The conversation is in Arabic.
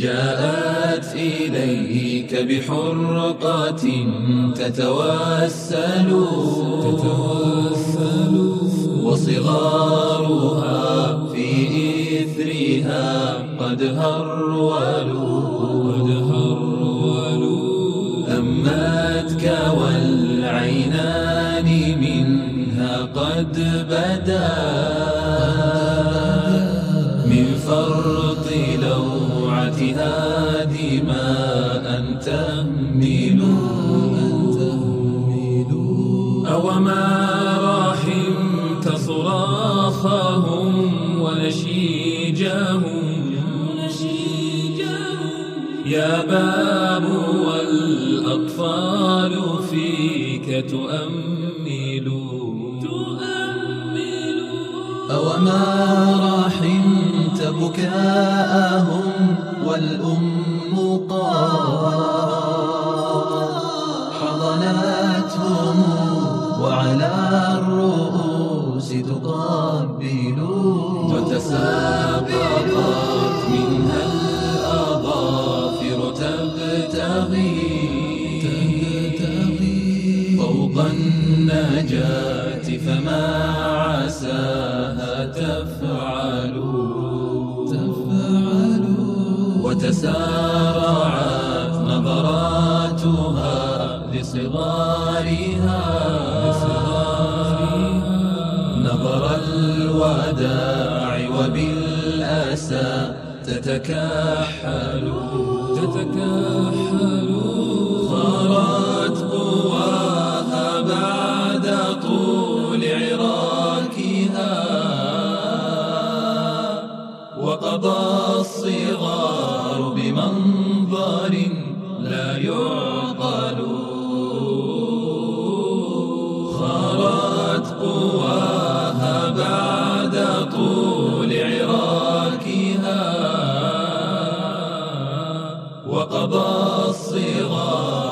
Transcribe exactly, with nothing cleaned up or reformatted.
جاءت إليك بحرقة تتوسل وصغارها في إثرها قد هرولوا أمتك والعينان منها قد بدا من فرط لوعتها دماء تهمل أوما رحمت صراخهم ونشيجهم يا باب والأطفال فيك تؤمل أوما رحمت بكاءهم والأم قد حضنتهم وعلى الرؤوس تقبل وتساقطت منها الأظافر تبتغي فوق النجاة فما عساها تفعل وتسارعت نظراتها لصغارها نظر الوداع وبالأسى تتكحل صارت قواها بعد طول عراكها وقضى الصغار بمنظر لا يعقل خارت قواها بعد طول عراكها وقضى الصغار